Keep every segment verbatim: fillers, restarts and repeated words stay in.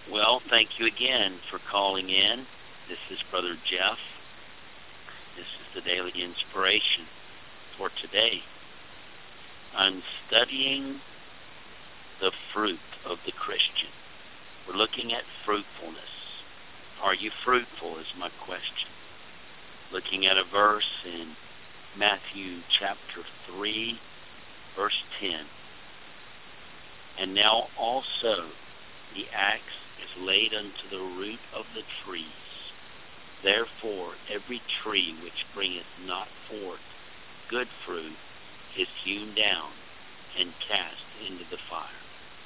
Well, thank you again for calling in. This is Brother Jeff. This is the Daily Inspiration for today. I'm studying the fruit of the Christian. We're looking at fruitfulness. Are you fruitful is my question. Looking at a verse in Matthew chapter three, verse ten. And now also the axe is laid unto the root of the trees. Therefore every tree which bringeth not forth good fruit is hewn down and cast into the fire.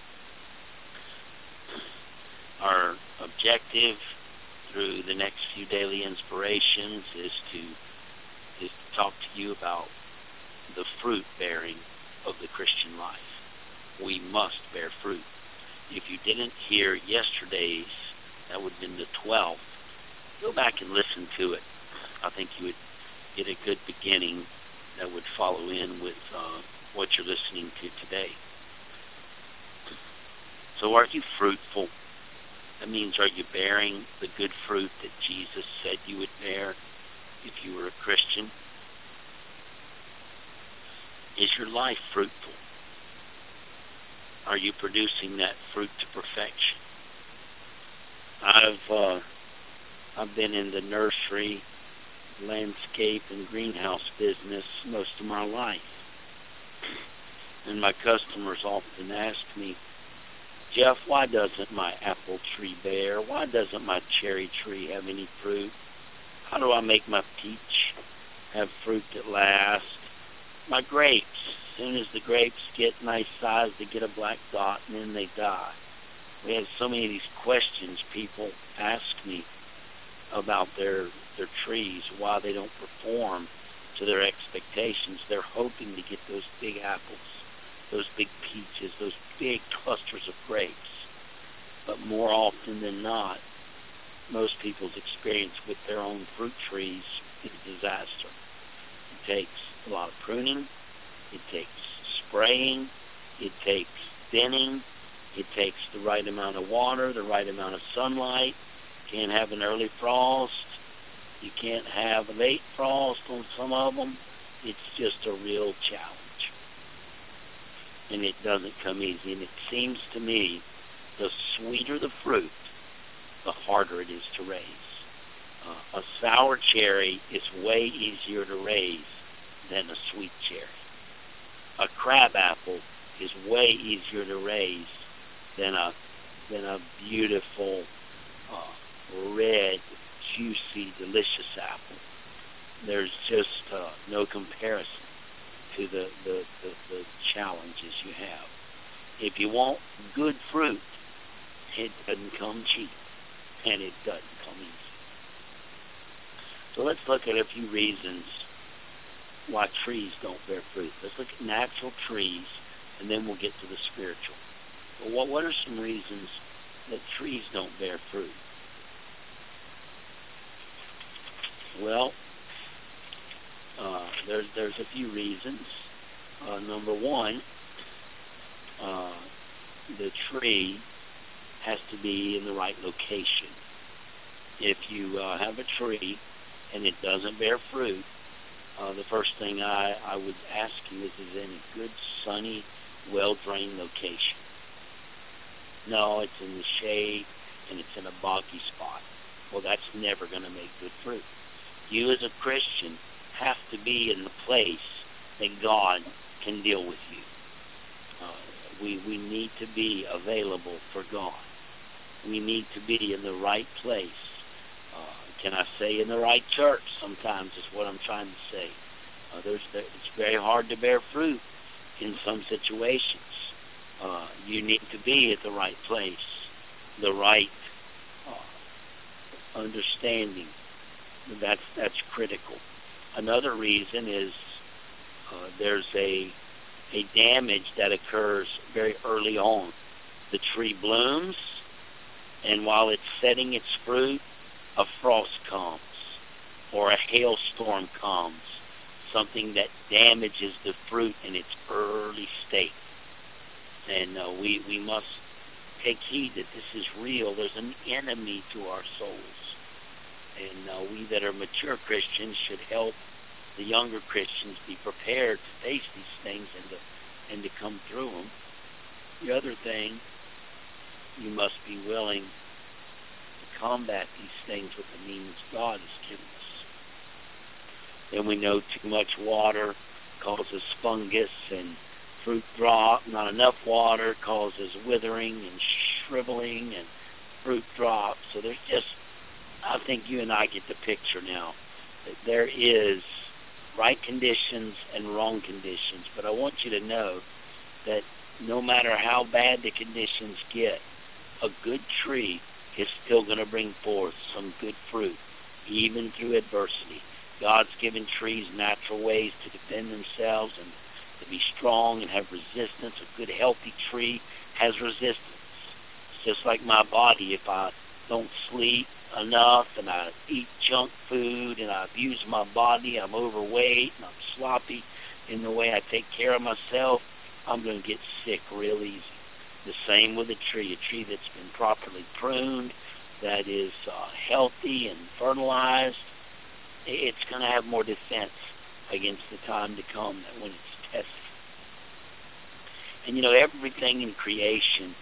Our objective through the next few daily inspirations is to is to talk to you about the fruit bearing of the Christian life. We must bear fruit. If you didn't hear yesterday's, that would have been the twelfth, go back and listen to it. I think you would get a good beginning that would follow in with uh, what you're listening to today. So are you fruitful? That means, are you bearing the good fruit that Jesus said you would bear if you were a Christian? Is your life fruitful? Are you producing that fruit to perfection? I've uh, I've been in the nursery, landscape, and greenhouse business most of my life. And my customers often ask me, Jeff, why doesn't my apple tree bear? Why doesn't my cherry tree have any fruit? How do I make my peach have fruit that lasts? My grapes, as soon as the grapes get nice size, they get a black dot and then they die. We have so many of these questions people ask me about their their trees, why they don't perform to their expectations. They're hoping to get those big apples, those big peaches, those big clusters of grapes. But more often than not, most people's experience with their own fruit trees is disaster. It takes a lot of pruning, it takes spraying, it takes thinning, it takes the right amount of water, the right amount of sunlight. You can't have an early frost, you can't have a late frost on some of them. It's just a real challenge. And it doesn't come easy. And it seems to me, the sweeter the fruit, the harder it is to raise. Uh, a sour cherry is way easier to raise than a sweet cherry. A crab apple is way easier to raise than a than a beautiful uh, red, juicy, delicious apple. There's just uh, no comparison to the, the, the, the challenges you have. If you want good fruit, it doesn't come cheap, and it doesn't come easy. So let's look at a few reasons why trees don't bear fruit. Let's look at natural trees, and then we'll get to the spiritual. But what, what are some reasons that trees don't bear fruit? Well, uh, there's, there's a few reasons. Uh, number one, uh, the tree has to be in the right location. If you uh, have a tree and it doesn't bear fruit, uh, the first thing I, I would ask you is, is it in a good, sunny, well-drained location? No, it's in the shade and it's in a boggy spot. Well, that's never going to make good fruit. You as a Christian have to be in the place that God can deal with you. Uh, we, we need to be available for God. We need to be in the right place. Uh, can I say in the right church? Sometimes is what I'm trying to say. Uh, there's, there, it's very hard to bear fruit in some situations. Uh, you need to be at the right place, the right uh, understanding. That's that's critical. Another reason is uh, there's a a damage that occurs very early on. The tree blooms, and while it's setting its fruit, a frost comes, or a hailstorm comes, something that damages the fruit in its early state. And uh, we, we must take heed that this is real. There's an enemy to our souls. And uh, we that are mature Christians should help the younger Christians be prepared to face these things and to, and to come through them. The other thing, you must be willing to combat these things with the means God has given us. Then we know too much water causes fungus and fruit drop. Not enough water causes withering and shriveling and fruit drop. So there's just, I think you and I get the picture now, that there is right conditions and wrong conditions. But I want you to know that no matter how bad the conditions get, a good tree is still going to bring forth some good fruit, even through adversity. God's given trees natural ways to defend themselves and to be strong and have resistance. A good, healthy tree has resistance. It's just like my body. If I don't sleep enough and I eat junk food and I abuse my body, I'm overweight and I'm sloppy in the way I take care of myself, I'm going to get sick real easy. The same with a tree. A tree that's been properly pruned, that is uh, healthy and fertilized, it's going to have more defense against the time to come than when it's tested. And you know, everything in creation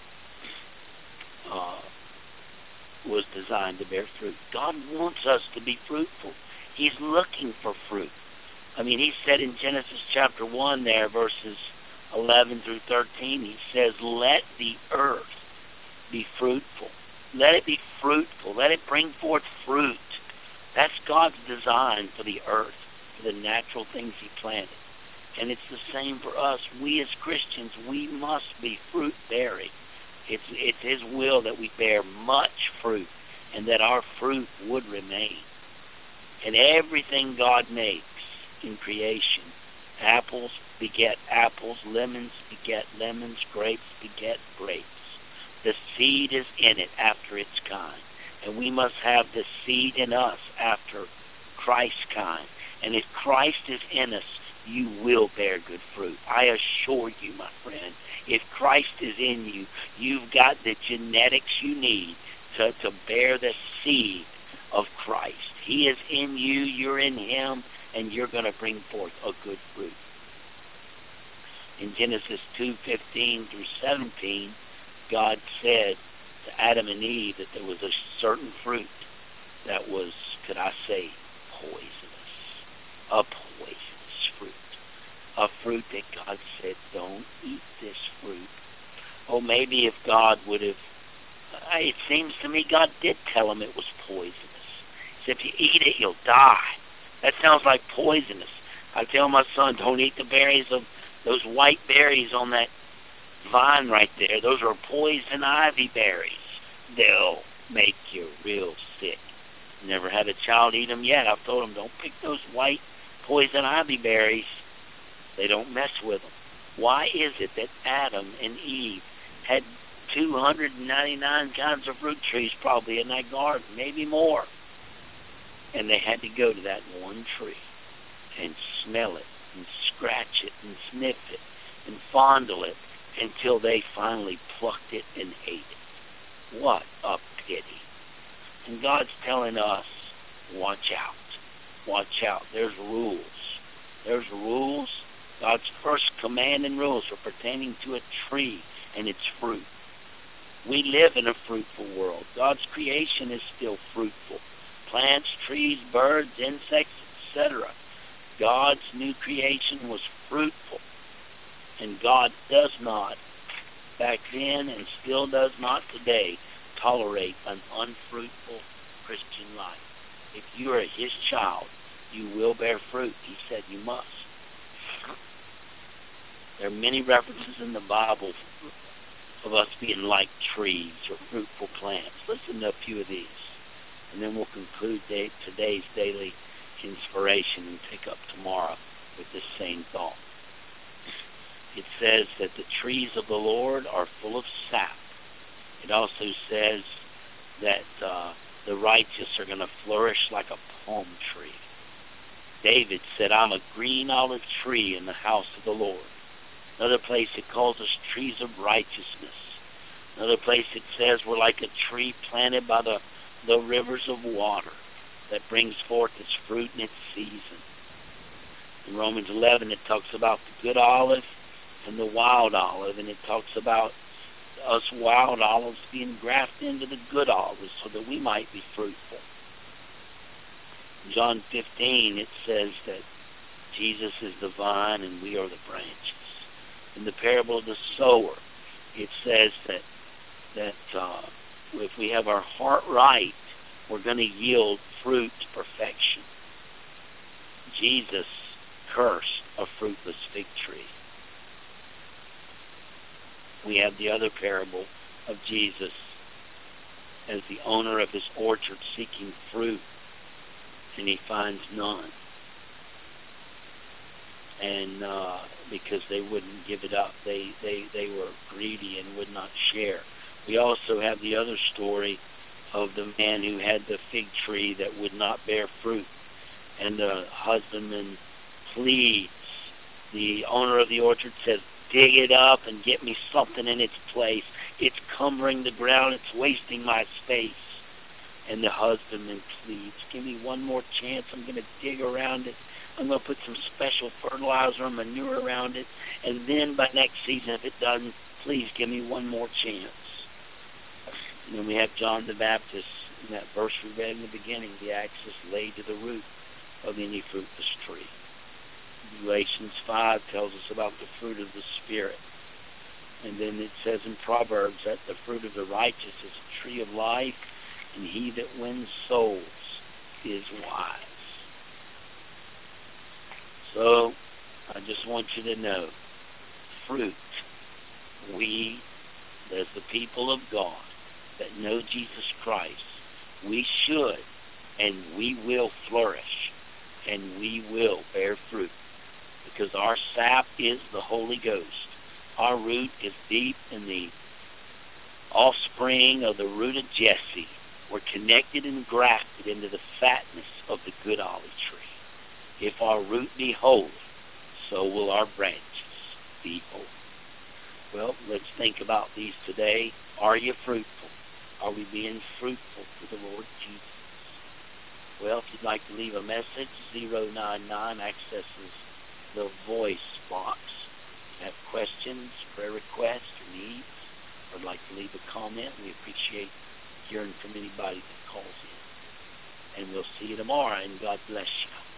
uh, was designed to bear fruit. God wants us to be fruitful. He's looking for fruit. I mean, he said in Genesis chapter one there, verses eleven through thirteen, he says, let the earth be fruitful. Let it be fruitful. Let it bring forth fruit. That's God's design for the earth, for the natural things he planted. And it's the same for us. We as Christians, we must be fruit-bearing. It's, it's his will that we bear much fruit and that our fruit would remain. And everything God makes in creation, apples beget apples, lemons beget lemons, grapes beget grapes. The seed is in it after its kind. And we must have the seed in us after Christ's kind. And if Christ is in us, you will bear good fruit. I assure you, my friend, if Christ is in you, you've got the genetics you need to, to bear the seed of Christ. He is in you, you're in him, and you're going to bring forth a good fruit. In Genesis two fifteen through seventeen, God said to Adam and Eve that there was a certain fruit that was, could I say, poisonous. A poisonous fruit. A fruit that God said, don't eat this fruit. Oh, maybe if God would have, it seems to me God did tell him it was poisonous. He said, if you eat it, you'll die. That sounds like poisonous. I tell my son, don't eat the berries of those white berries on that vine right there. Those are poison ivy berries. They'll make you real sick. Never had a child eat them yet. I've told them, don't pick those white poison ivy berries. They don't mess with them. Why is it that Adam and Eve had two hundred ninety-nine kinds of fruit trees probably in that garden, maybe more, and they had to go to that one tree and smell it and scratch it and sniff it and fondle it until they finally plucked it and ate it? What a pity. And God's telling us, watch out. Watch out. There's rules. There's rules. God's first command and rules are pertaining to a tree and its fruit. We live in a fruitful world. God's creation is still fruitful. Plants, trees, birds, insects, et cetera. God's new creation was fruitful. And God does not, back then and still does not today, tolerate an unfruitful Christian life. If you are his child, you will bear fruit. He said you must. There are many references in the Bible of us being like trees or fruitful plants. Listen to a few of these, and then we'll conclude day, today's daily inspiration and pick up tomorrow with this same thought. It says that the trees of the Lord are full of sap. It also says that uh, the righteous are going to flourish like a palm tree. David said, I'm a green olive tree in the house of the Lord. Another place it calls us trees of righteousness. Another place it says we're like a tree planted by the, the rivers of water that brings forth its fruit in its season. In Romans eleven, it talks about the good olive and the wild olive, and it talks about us wild olives being grafted into the good olives so that we might be fruitful. In John fifteen, it says that Jesus is the vine and we are the branches. In the parable of the sower, it says that that uh, if we have our heart right, we're going to yield fruit to perfection. Jesus cursed a fruitless fig tree. We have the other parable of Jesus as the owner of his orchard seeking fruit, and he finds none. And uh, because they wouldn't give it up, they, they, they were greedy and would not share. We also have the other story of the man who had the fig tree that would not bear fruit, and the husbandman pleads. The owner of the orchard says, dig it up and get me something in its place. It's cumbering the ground. It's wasting my space. And the husbandman pleads, give me one more chance. I'm going to dig around it. I'm going to put some special fertilizer and manure around it. And then by next season, if it doesn't, please give me one more chance. And then we have John the Baptist in that verse we read in the beginning. The axe is laid to the root of any fruitless tree. Galatians five tells us about the fruit of the Spirit. And then it says in Proverbs that the fruit of the righteous is a tree of life, and he that wins souls is wise. So, I just want you to know, fruit, we, as the people of God that know Jesus Christ, we should and we will flourish, and we will bear fruit. Because our sap is the Holy Ghost. Our root is deep in the offspring of the root of Jesse. We're connected and grafted into the fatness of the good olive tree. If our root be holy, so will our branches be holy. Well, let's think about these today. Are you fruitful? Are we being fruitful for the Lord Jesus? Well, if you'd like to leave a message, zero nine nine accesses the voice box. If you have questions, prayer requests, or needs, or would like to leave a comment, we appreciate hearing from anybody that calls in. And we'll see you tomorrow, and God bless you.